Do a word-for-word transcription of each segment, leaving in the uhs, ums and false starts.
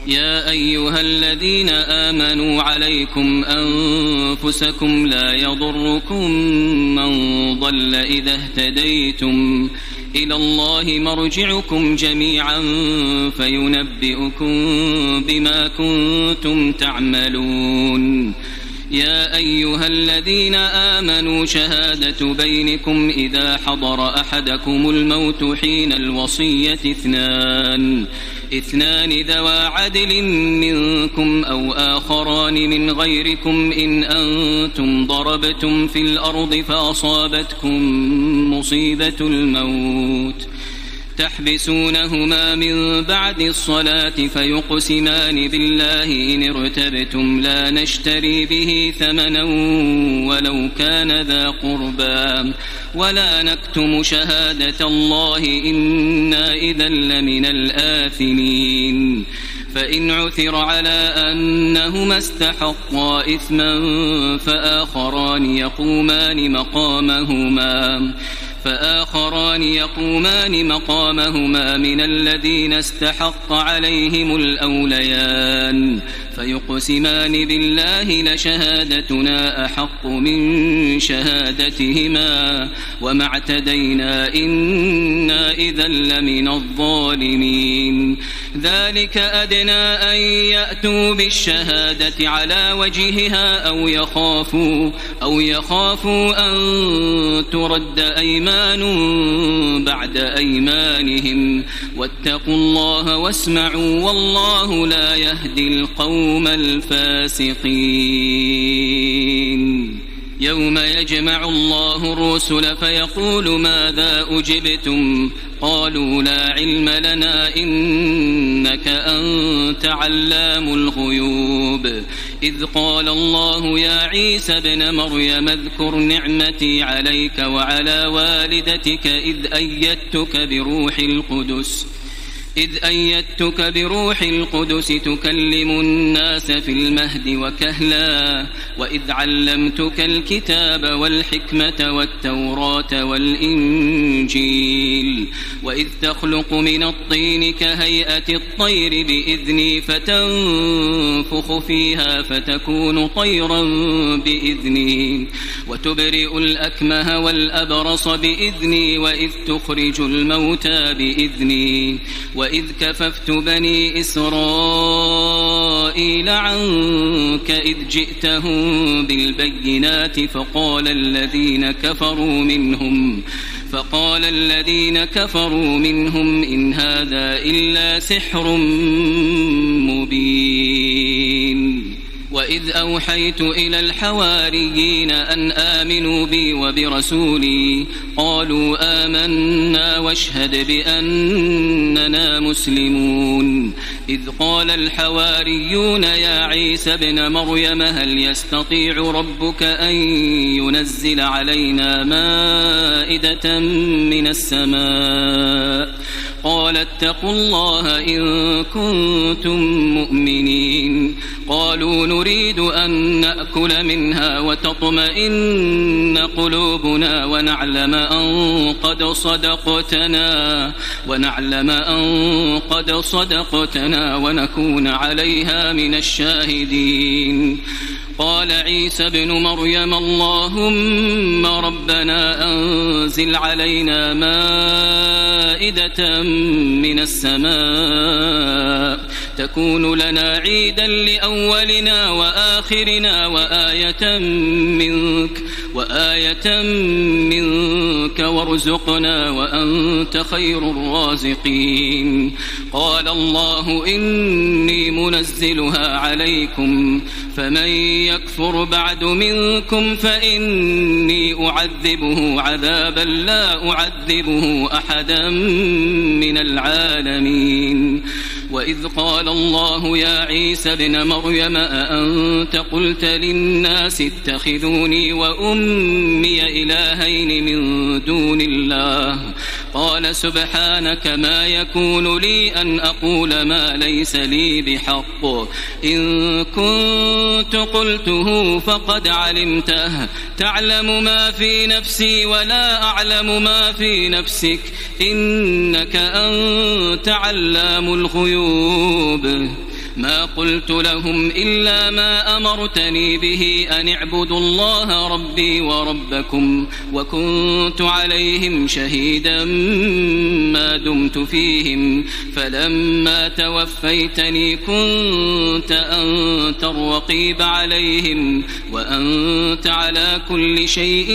يا أيها الذين آمنوا عليكم أنفسكم لا يضركم من ضل إذا اهتديتم إلى الله مرجعكم جميعا فينبئكم بما كنتم تعملون. يا أيها الذين آمنوا شهادة بينكم إذا حضر أحدكم الموت حين الوصية اثنان اثنان ذوى عدل منكم أو آخران من غيركم إن أنتم ضربتم في الأرض فأصابتكم مصيبة الموت تحبسونهما من بعد الصلاة فيقسمان بالله إن ارتبتم لا نشتري به ثمنا ولو كان ذا قربى ولا نكتم شهادة الله إنا إذا لمن الآثمين. فإن عثر على أنهما استحقا إثما فآخران يقومان مقامهما فآخران يقومان مقامهما من الذين استحق عليهم الأوليان فيقسمان بالله لشهادتنا أحق من شهادتهما وما اعتدينا إنا إذا لمن الظالمين. ذلك أدنى أن يأتوا بالشهادة على وجهها أو يخافوا أو يخافوا أن ترد أيمان بعد أيمانهم واتقوا الله واسمعوا والله لا يهدي القوم الفاسقين. يوم يجمع الله الرسل فيقول ماذا أجبتم قالوا لا علم لنا إنك أنت علام الغيوب. إذ قال الله يا عيسى ابن مريم اذكر نعمتي عليك وعلى والدتك إذ أيدتك بروح القدس إذ أيدتك بروح القدس تكلم الناس في المهد وكهلا وإذ علمتك الكتاب والحكمة والتوراة والإنجيل وإذ تخلق من الطين كهيئة الطير بإذني فتنفخ فيها فتكون طيرا بإذني وتبرئ الأكمه والأبرص بإذني وإذ تخرج الموتى بإذني وإذ كففت بني إسرائيل عنك إذ جئتهم بالبينات فقال الذين كفروا منهم فقال الذين كفروا منهم إن هذا إلا سحر مبين. وإذ أوحيت إلى الحواريين أن آمنوا بي وبرسولي قالوا آمنا واشهد بأننا مسلمون. إذ قال الحواريون يا عيسى ابن مريم هل يستطيع ربك أن ينزل علينا مائدة من السماء قال اتقوا الله إن كنتم مؤمنين. قالوا نريد أن نأكل منها وتطمئن قلوبنا ونعلم أن قد صدقتنا ونعلم أن قد صدقتنا ونكون عليها من الشاهدين. قال عيسى ابن مريم اللهم ربنا أنزل علينا مائدة من السماء تكون لنا عيدا لأولنا وآخرنا وآية منك وآية منك وارزقنا وأنت خير الرازقين. قال الله إني منزلها عليكم فمن يكفر بعد منكم فإني أعذبه عذابا لا أعذبه أحدا من العالمين. وإذ قال الله يا عيسى ابن مريم أأنت قلت للناس اتخذوني وأمي إلهين من دون الله قال سبحانك ما يكون لي أن أقول ما ليس لي بحق إن كنت قلته فقد علمته تعلم ما في نفسي ولا أعلم ما في نفسك إنك أنت علام الغيوب. ما قلت لهم إلا ما أمرتني به أن اعبدوا الله ربي وربكم وكنت عليهم شهيدا ما دمت فيهم فلما توفيتني كنت أنت الرقيب عليهم وأنت على كل شيء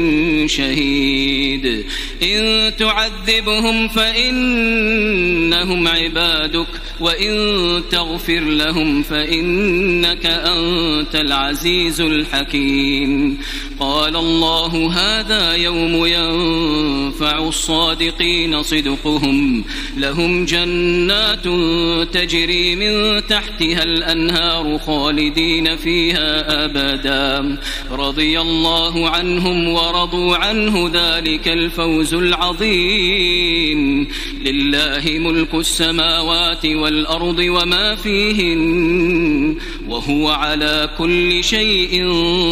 شهيد إن تعذبهم فإنهم عبادك وإن تغفر لهم فإنك أنت العزيز الحكيم قال الله هذا يوم ينفع الصادقين صدقهم لهم جنات تجري من تحتها الأنهار خالدين فيها أبدا رضي الله عنهم ورضوا عنه ذلك الفوز العظيم لله ملك السماوات والأرض وما فيهن وهو على كل شيء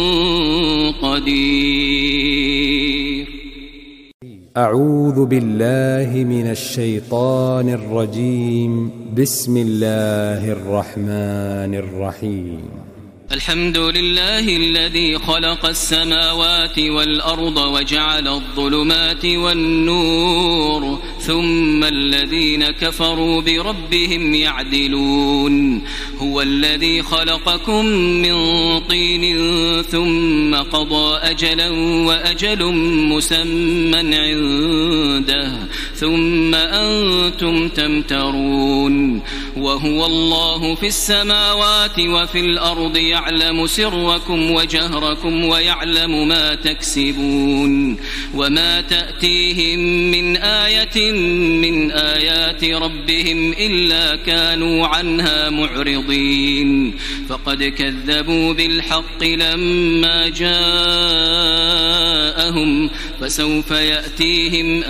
قدير. أعوذ بالله من الشيطان الرجيم. بسم الله الرحمن الرحيم. الحمد لله الذي خلق السماوات والأرض وجعل الظلمات والنور ثم الذين كفروا بربهم يعدلون هو الذي خلقكم من طين ثم قضى أجلا وأجل مسمى عنده ثم أنتم تمترون وهو الله في السماوات وفي الأرض يعلم سركم وجهركم ويعلم ما تكسبون وما تأتيهم من آية من آيات ربهم إلا كانوا عنها معرضين فقد كذبوا بالحق لما جاءهم فسوف يأتيهم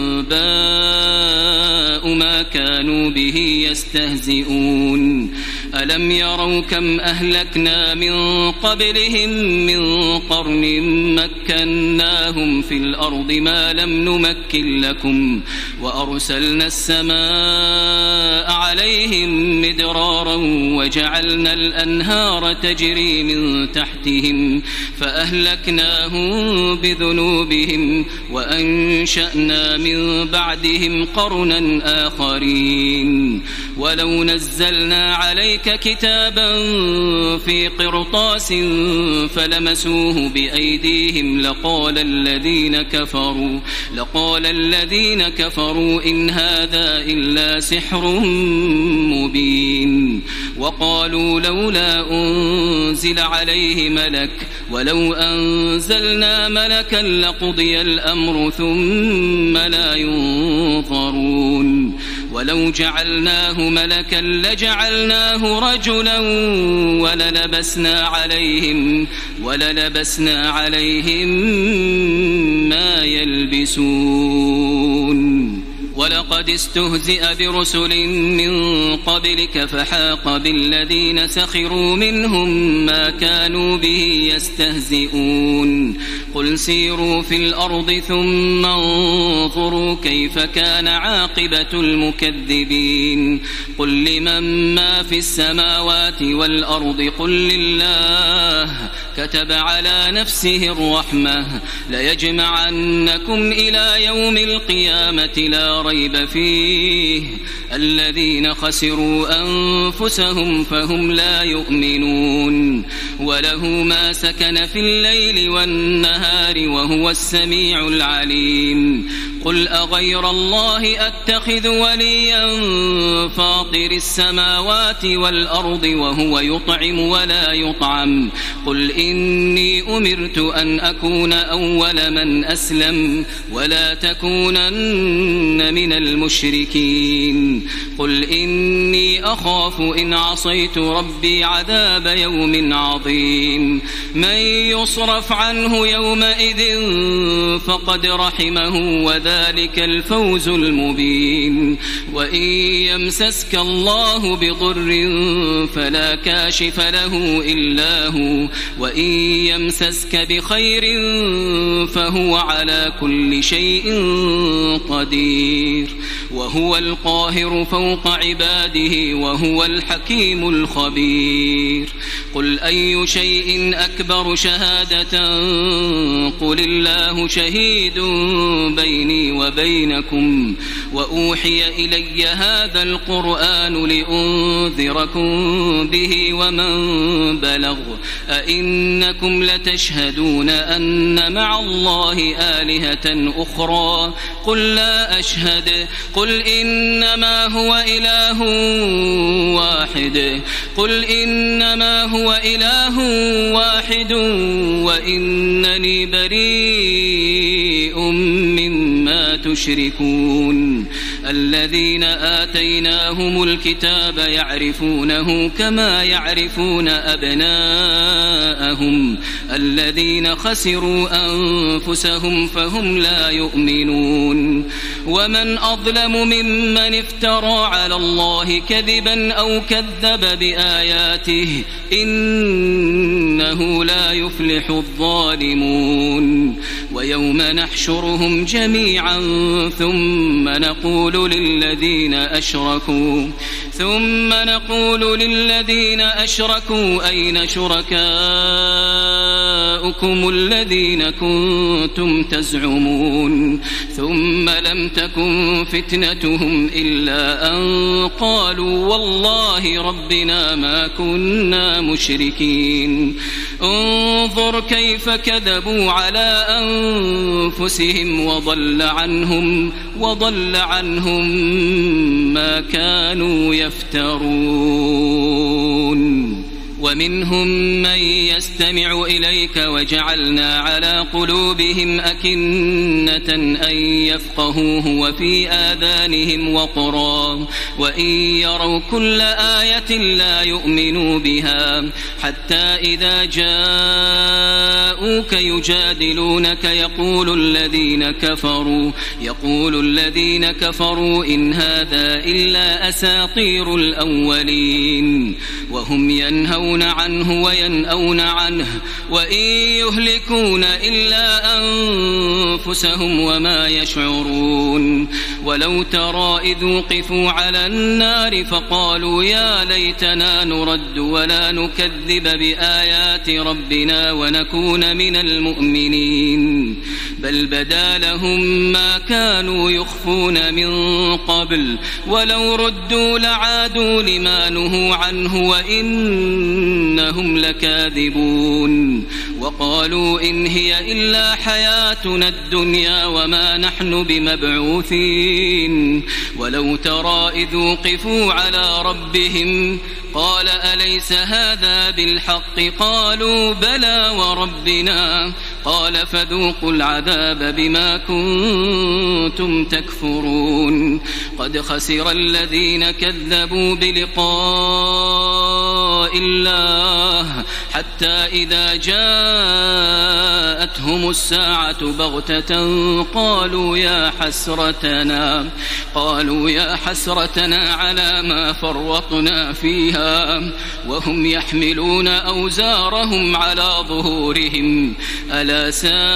أنباء ما كانوا به يستهزئون ألم يروا كم أهلكنا من قبلهم من قرن مكناهم في الأرض ما لم نمكن لكم وأرسلنا السماء عليهم مدرارا وجعلنا الأنهار تجري من تحتهم فأهلكناهم بذنوبهم وأنشأنا من بعدهم قرنا آخرين ولو نزلنا عليك كتابا في قرطاس فلمسوه بأيديهم لقال الذين كفروا لقال الذين كفروا إن هذا إلا سحر مبين وقالوا لولا أنزل عليه ملك ولو أنزلنا ملكا لقضي الأمر ثم لا ينظرون ولو جعلناه ملكا لجعلناه رجلا وللبسنا عليهم وللبسنا عليهم ما يلبسون ولقد استهزئ برسل من قبلك فحاق بالذين سخروا منهم ما كانوا به يستهزئون قل سيروا في الأرض ثم انظروا كيف كان عاقبة المكذبين قل لمن ما في السماوات والأرض قل لله كتب على نفسه الرحمة ليجمعنكم إلى يوم القيامة لا ريب فيه الذين خسروا أنفسهم فهم لا يؤمنون وله ما سكن في الليل والنهار وهو السميع العليم قل أغير الله أتخذ وليا فاطر السماوات والأرض وهو يطعم ولا يطعم قل إني أمرت أن أكون أول من أسلم ولا تكونن من المشركين قل إني أخاف إن عصيت ربي عذاب يوم عظيم من يصرف عنه يومئذ فقد رحمه وذلك وذلك الفوز المبين. وإن يمسسك الله بضر فلا كاشف له إلا هو، وإن يمسسك بخير فهو على كل شيء قدير، وهو القاهر فوق عباده وهو الحكيم الخبير. قل أي شيء أكبر شهادة قل الله شهيد بيني وبينكم، وأوحي إلي هذا القرآن لأنذركم به ومن بلغ. أئنكم لتشهدون أن مع الله آلهة أخرى قل لا أشهد قل إنما هو إله واحد قل إنما هو إله واحد وإنني بريء مما تشركون. الذين آتيناهم الكتاب يعرفونه كما يعرفون أبناءهم الذين خسروا أنفسهم فهم لا يؤمنون. ومن أظلم ممن افترى على الله كذبا أو كذب بآياته إنه لا يفلح الظالمون. ويوم نحشرهم جميعا ثم نقول للذين أشركوا ثم نقول للذين أشركوا أين شركاؤكم الذين كنتم تزعمون ثم لم تكن فتنتهم إلا أن قالوا والله ربنا ما كنا مشركين. انظر كيف كذبوا على أنفسهم وضل عنهم وضل عنهم ما كانوا يفترون. ومنهم من يستمع إليك وجعلنا على قلوبهم أكنة أن يفقهوه وفي آذانهم وقرا وإن يروا كل آية لا يؤمنوا بها حتى إذا جاءوك يجادلونك يقول الذين كفروا يقول الذين كفروا إن هذا إلا أساطير الأولين وهم ينهون عنه وينأون عنه وإن يهلكون إلا أنفسهم وما يشعرون. ولو ترى إذ وقفوا على النار فقالوا يا ليتنا نرد ولا نكذب بآيات ربنا ونكون من المؤمنين بل بدا لهم ما كانوا يخفون من قبل ولو ردوا لعادوا لما نهوا عنه وإنهم لكاذبون. وقالوا إن هي إلا حياتنا الدنيا وما نحن بمبعوثين. ولو ترى إذ وقفوا على ربهم قال أليس هذا بالحق قالوا بلى وربنا قال فذوقوا العذاب بما كنتم تكفرون. قد خسر الذين كذبوا بلقاء الله حتى إذا جاءتهم الساعة بغتة قالوا يا حسرتنا قالوا يا حسرتنا على ما فرطنا فيها وهم يحملون أوزارهم على ظهورهم ألا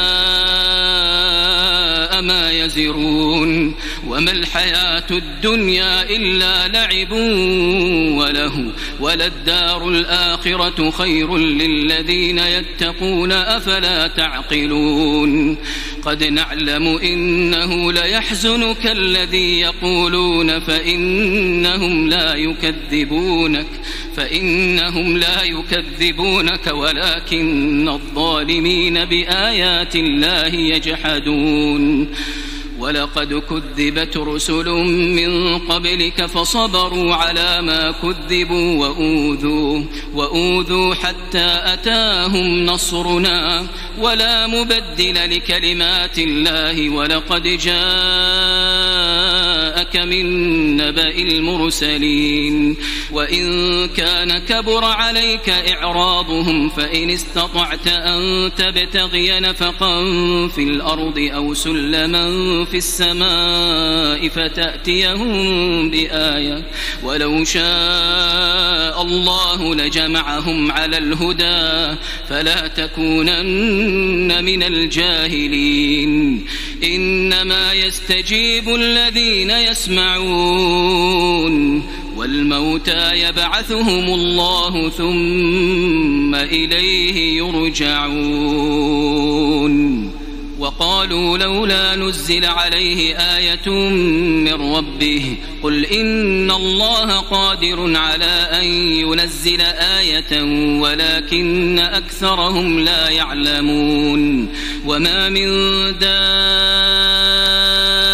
ساء ما يزرون. وما الحياة الدنيا إلا لعب وله وللدار الآخرة خير للذين يتقون أفلا تعقلون. قد نعلم إنه ليحزنك الذي يقولون فإنهم لا يكذبونك فإنهم لا يكذبونك ولكن الظالمين بآيات الله يجحدون. ولقد كذبت رسل من قبلك فصبروا على ما كذبوا وأوذوا وأوذوا حتى أتاهم نصرنا ولا مبدل لكلمات الله ولقد جاء جاءك من نبأ المرسلين وإن كان كبر عليك إعراضهم فإن استطعت أن تبتغي نفقا في الأرض أو سلما في السماء فتأتيهم بآية ولو شاء الله لجمعهم على الهدى فلا تكونن من الجاهلين إنما يستجيب الذين يسمعون والموتى يبعثهم الله ثم إليه يرجعون وقالوا لولا نزل عليه آية من ربه قل إن الله قادر على أن ينزل آية ولكن أكثرهم لا يعلمون وما من دابة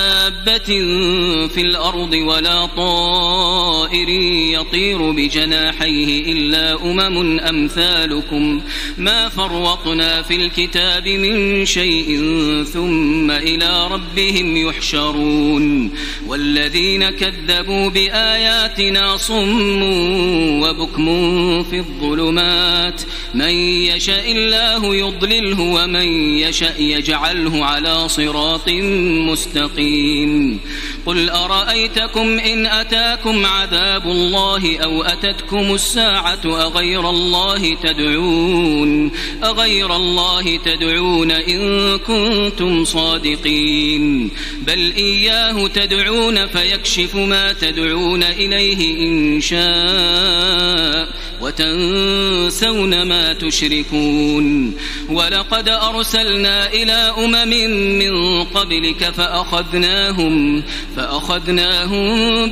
في الأرض ولا طائر يطير بجناحيه إلا أمم أمثالكم ما فرطنا في الكتاب من شيء ثم إلى ربهم يحشرون والذين كذبوا بآياتنا صم وبكم في الظلمات من يشاء الله يضلله ومن يشاء يجعله على صراط مستقيم قل أرأيتكم إن أتاكم عذاب الله أو أتتكم الساعة أغير الله تدعون أغير الله تدعون إن كنتم صادقين بل إياه تدعون فيكشف ما تدعون إليه إن شاء وتنسون ما تشركون ولقد أرسلنا إلى أمم من قبلك فأخذناهم فأخذناهم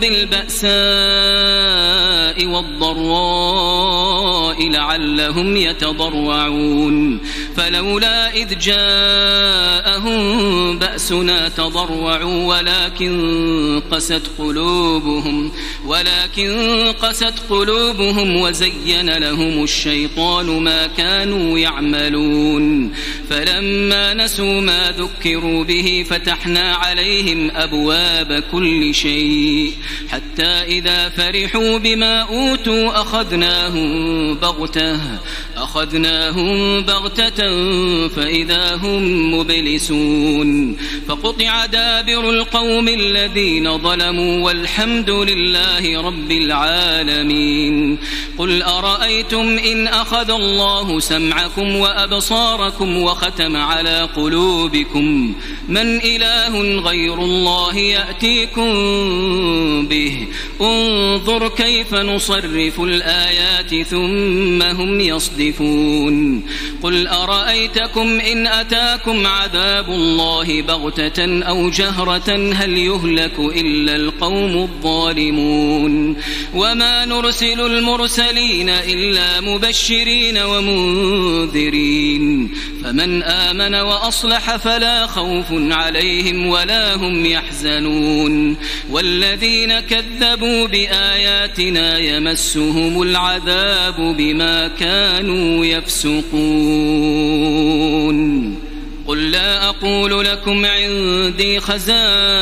بالبأساء والضراء لعلهم يتضرعون فلولا إذ جاءهم بأسنا تضرعوا ولكن قست قلوبهم ولكن قست قلوبهم وزين لهم الشيطان ما كانوا يعملون فلما نسوا ما ذكروا به فتحنا عليهم أبواب كل شيء حتى إذا فرحوا بما أوتوا أخذناهم بغتة أخذناهم بغتة فإذا هم مبلسون فقطع دابر القوم الذين ظلموا والحمد لله رب العالمين قل أرأيتم إن أخذ الله سمعكم وأبصاركم وختم على قلوبكم من إله غير الله يأتيكم به انظر كيف نصرف الآيات ثم هم يصدفون قل أرأيتكم إن أتاكم عذاب الله بغتة أو جهرة هل يهلك إلا القوم الظالمون وما نرسل المرسلين إلا مبشرين ومنذرين فمن آمن وأصلح فلا خوف عليهم ولا هم يحزنون والذين كذبوا بآياتنا يمسهم العذاب بما كانوا يفسقون قل لا أقول لكم عندي خزائن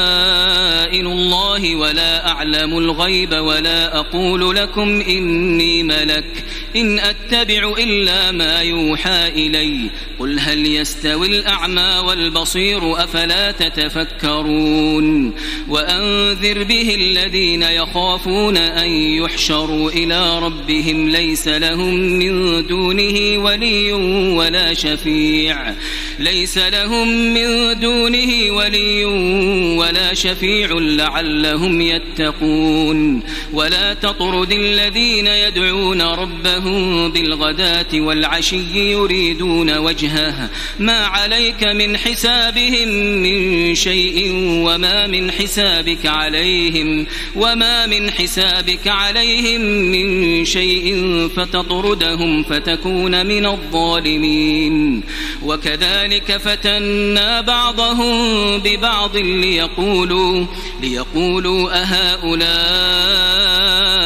الله ولا أعلم الغيب ولا أقول لكم إني ملك إن أتبع إلا ما يوحى إلي قل هل يستوي الأعمى والبصير أفلا تتفكرون وأنذر به الذين يخافون أن يحشروا إلى ربهم ليس لهم من دونه ولي ولا شفيع ليس لهم من دونه ولي ولا شفيع لعلهم يتقون ولا تطرد الذين يدعون ربهم بالغداة والعشي يريدون وجهه ما عليك من حسابهم من شيء وما من حسابك عليهم وما من حسابك عليهم من شيء فتطردهم فتكون من الظالمين وكذلك فتنا بعضهم ببعض ليقولوا ليقولوا أهؤلاء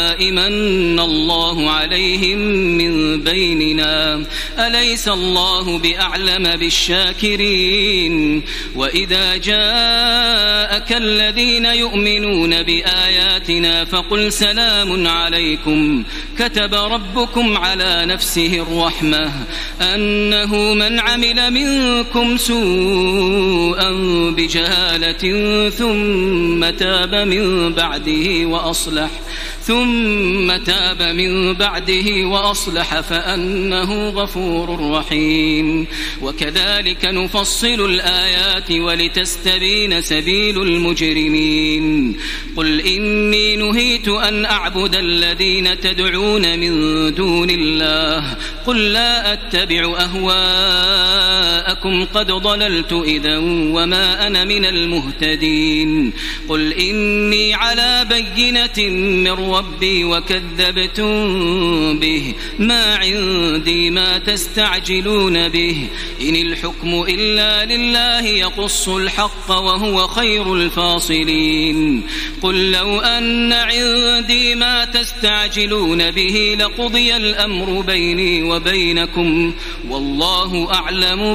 هؤلاء من الله عليهم من بيننا أليس الله بأعلم بالشاكرين وإذا جاءك الذين يؤمنون بآياتنا فقل سلام عليكم كتب ربكم على نفسه الرحمة أنه من عمل منكم سوءا بجهالة ثم تاب من بعده وأصلح ثم تاب من بعده وأصلح فأنه غفور رحيم وكذلك نفصل الآيات ولتستبين سبيل المجرمين قل إني نهيت أن أعبد الذين تدعون من دون الله قل لا أتبع أهواءكم قد ضللت إذا وما أنا من المهتدين قل إني على بينة من ربي وكذبتم به ما عندي ما تستعجلون به إن الحكم إلا لله يقص الحق وهو خير الفاصلين قل لو أن عندي ما تستعجلون به لقضي الأمر بيني وبينكم والله أعلم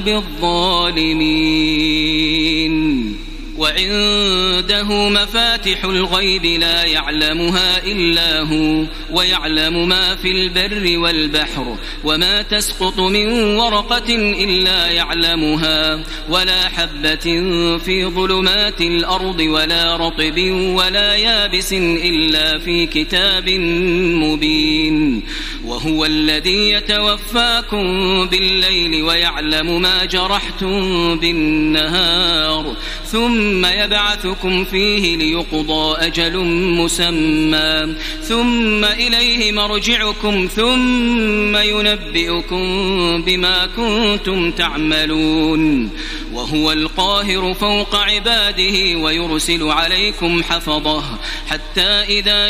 بالظالمين وعنده مفاتح الغيب لا يعلمها إلا هو ويعلم ما في البر والبحر وما تسقط من ورقة إلا يعلمها ولا حبة في ظلمات الأرض ولا رطب ولا يابس إلا في كتاب مبين وهو الذي يتوفاكم بالليل ويعلم ما جرحتم بالنهار ثم يبعثكم فيه ليقضى أجل مسمى ثم إليه مرجعكم ثم ينبئكم بما كنتم تعملون وهو القاهر فوق عباده ويرسل عليكم حفظه حتى إذا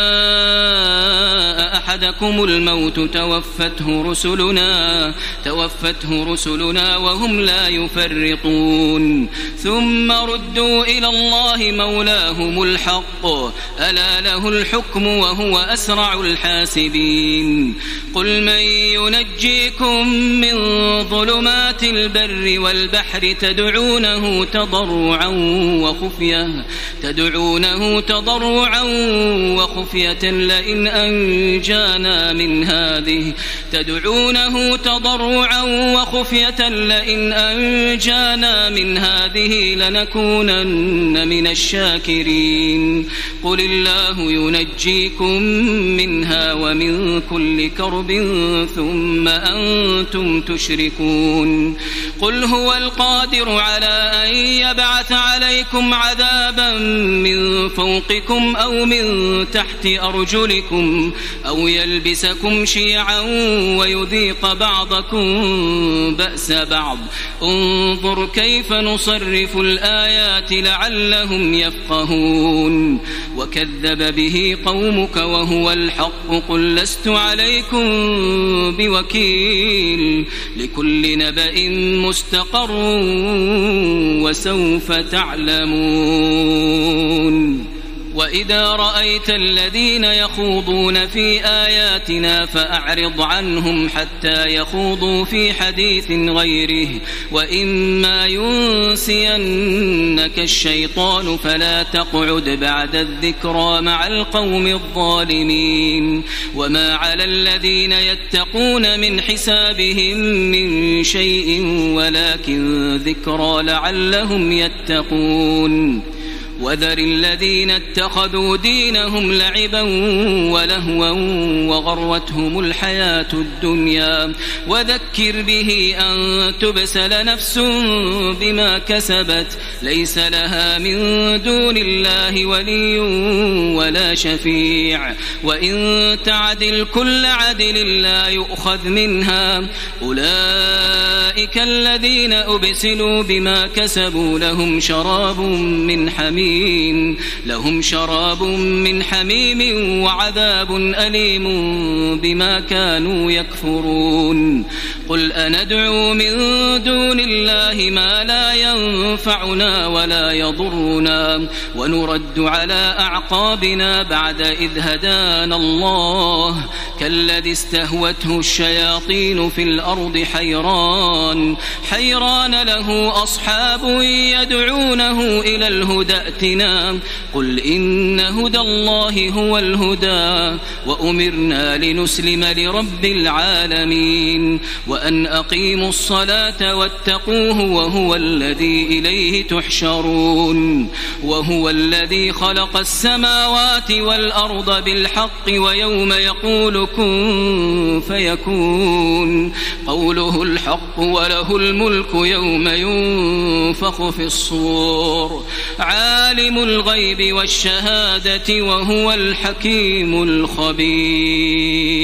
جاء أحدكم الموت توفته رسلنا توفته رسلنا وهم لا يفرطون ثم ردوا إلى الله مولاهم الحق ألا له الحكم وهو أسرع الحاسبين قل من ينجيكم من ظلمات البر والبحر تدعونه تضرعا وخفية تدعونه تضرعا وخفية لئن أنجانا من هذه تدعونه تضرعا وخفية لئن أنجانا من هذه لنكونن من الشاكرين قل الله ينجيكم منها ومن كل كرب ثم أنتم تشركون قل هو القادر على أن يبعث عليكم عذابا من فوقكم أو من تحت أرجلكم أو يلبسكم شيعا ويذيق بعضكم بأس بعض انظر كيف نصرف الآيات لعلهم يفقهون وكذب به قومك وهو الحق قل لست عليكم بوكيل لكل نبأ مستقر وسوف تعلمون وإذا رأيت الذين يخوضون في آياتنا فأعرض عنهم حتى يخوضوا في حديث غيره وإما ينسينك الشيطان فلا تقعد بعد الذكرى مع القوم الظالمين وما على الذين يتقون من حسابهم من شيء ولكن ذكرى لعلهم يتقون وذر الذين اتخذوا دينهم لعبا ولهوا وغرتهم الحياة الدنيا وذكر به أن تبسل نفس بما كسبت ليس لها من دون الله ولي ولا شفيع وإن تعدل كل عدل لا يؤخذ منها أولئك الذين أبسلوا بما كسبوا لهم شراب من حميم لهم شراب من حميم وعذاب أليم بما كانوا يكفرون قل أندعو من دون الله ما لا ينفعنا ولا يضرنا ونرد على أعقابنا بعد إذ هدانا الله كالذي استهوته الشياطين في الأرض حيران حيران له أصحاب يدعونه إلى الهدى ائتنا قل إن هدى الله هو الهدى وأمرنا لنسلم لرب العالمين وأن أقيموا الصلاة واتقوه وهو الذي إليه تحشرون وهو الذي خلق السماوات والأرض بالحق ويوم يقول كن فيكون قوله الحق وله الملك يوم ينفخ في الصور عالم الغيب والشهادة وهو الحكيم الخبير.